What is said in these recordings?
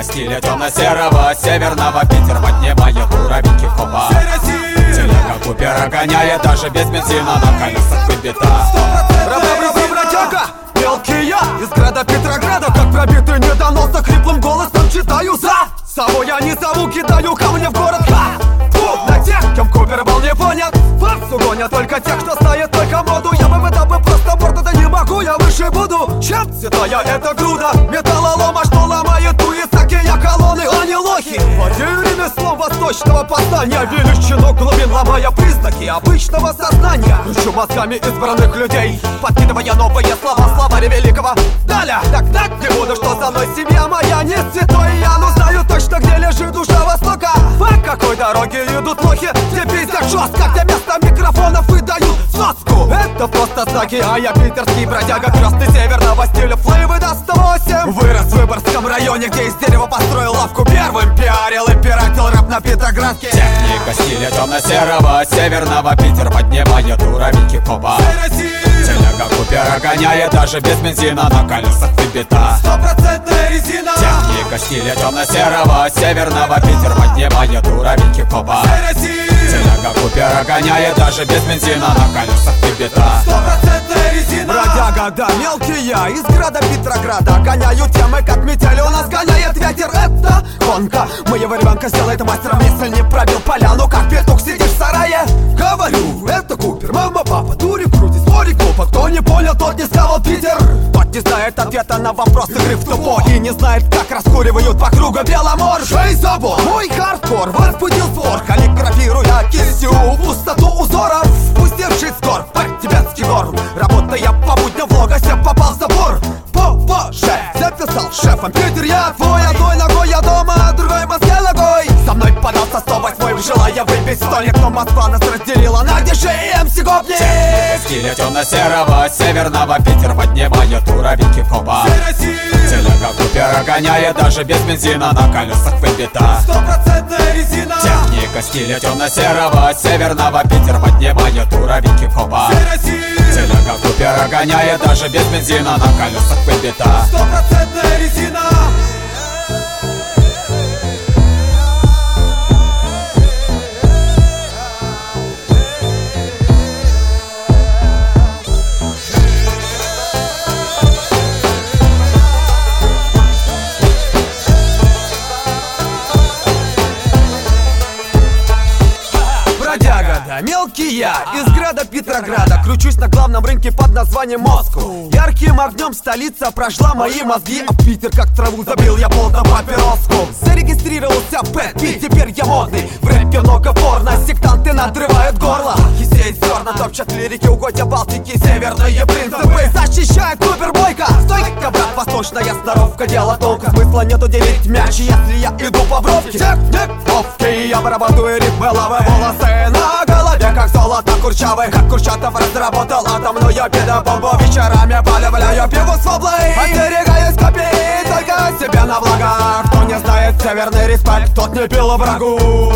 стиля темно-серого северного Питер поднимает уровень хип-хопа. Телега Купера гоняет даже без бензина, на колесах выбита. Бродяга, мелкий я из града Петрограда, как пробитый недоносок, хриплым голосом читаю за собой я не зову, кидаю камни в город. На тех, кем Купер был не понят, фарсу гонят только тех, кто знает только моду. Я бы это бы просто борт, да не могу, я выше буду, чем цветная эта груда металлолома, что ломает уисаки, я колонны, а не лохи. Владею ремеслом восточного познания, величину глубин, ломая признаки обычного сознания. Кручу мозгами избранных людей, подкидывая новые слова, словари великого Даля. Так не буду, что со мной семья моя не святой я, но знаю точно, где лежит душа Востока. По какой дороге идут лохи, где пиздят жестко, где вместо микрофонов выдают соску. Это просто знаки, а я питерский бродяга, крестный северного стиля, флейвы до 108. Вырос в Выборгском районе, где из дерева построил лавку. Первым пиарил и пиратил рэп на Петроградке. Техника стиля темно-серого северного Питер поднимает уровень хип-хопа. Телега Купера гоняет даже без бензина, на колесах выбита. 100% резина. Техника стиля темно-серого северного Питер поднимает уровень хип-хопа. Телега Купера гоняет даже без бензина, на колесах выбита. 100% резина. Бродяга, да, мелкий я из града Петрограда, гоняю темы, как метель у нас гоняет ветер. Это гонка моего ребенка сделает мастером, если не пробил поляну, как петух сидишь в сарае. Говорю, это Купер, мама, папа, дурик, крутит, спорик, глупо. Кто не понял, тот не сказал Питер. Тот не знает ответа на вопрос игры в тупо и не знает, как раскуривают по кругу Беломор. Жей забор, мой хардкор возбудил спор, каллиграфируя кистью в пустоту узоров, спустившись с гор под тибетский гор. Работая по будням в Логосе, попал в забор. Позже записал шефом Питер, я твой. Одной ногой я дома, а другой в Москве ногой. Со мной подался 108-й, желая выбить столик, но Москва нас разделила на DJ и MC Гопни. Стиля темно-серого северного Питер поднимает уровень хип-хопа. Телега Купера гоняет даже без бензина, на колесах выбита. 100% резина. Техника стиля темно-серого северного Питер поднимает уровень хип-хопа. Телега Купера гоняет даже без бензина, на колесах выбита. 100% резина. Мелкий я из града Петрограда, кручусь на главном рынке под названием Москву. Ярким огнем столица прожгла мои мозги, а Питер как траву забил я плотно папироску. Зарегистрировался Пэт Пит, теперь я модный, в рэпе много порно, сектанты надрывают горло. И сеять зерна, топчат лирики, угодья Балтики, северные принципы защищает Купер бойко. Стойка, брат, восточная сноровка, дело тонко, смысла нету делить мяч, если я иду по бровке. Техниковки, я вырабатываю ритмы, лавы, волосы на голове как золото курчавый, как Курчатов разработал атомную педобомбу. Вечерами поливляю пиво с воблой, остерегаюсь копий только себе на благо. Кто не знает северный респект, тот не пил врагу.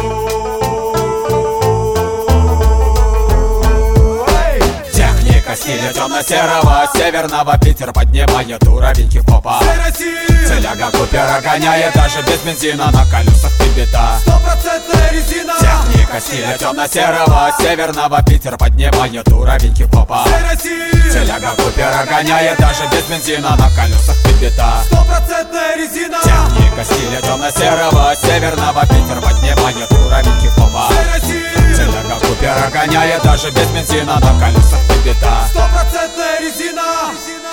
Техника стиля темно-серого северного Питер поднимает уровень хип-хопа. Телега Купера гоняет даже без бензина, на колесах выбита. 100% резина. Техника стиля темно-серого северного Питер поднимает уровень хип-хопа. Телега Купера гоняет даже без бензина, на колесах выбита. 100% резина. Техника стиля темно-серого северного Питер поднимает уровень хип-хопа. Телега Купера гоняет даже без бензина, на колесах выбита. 100% резина.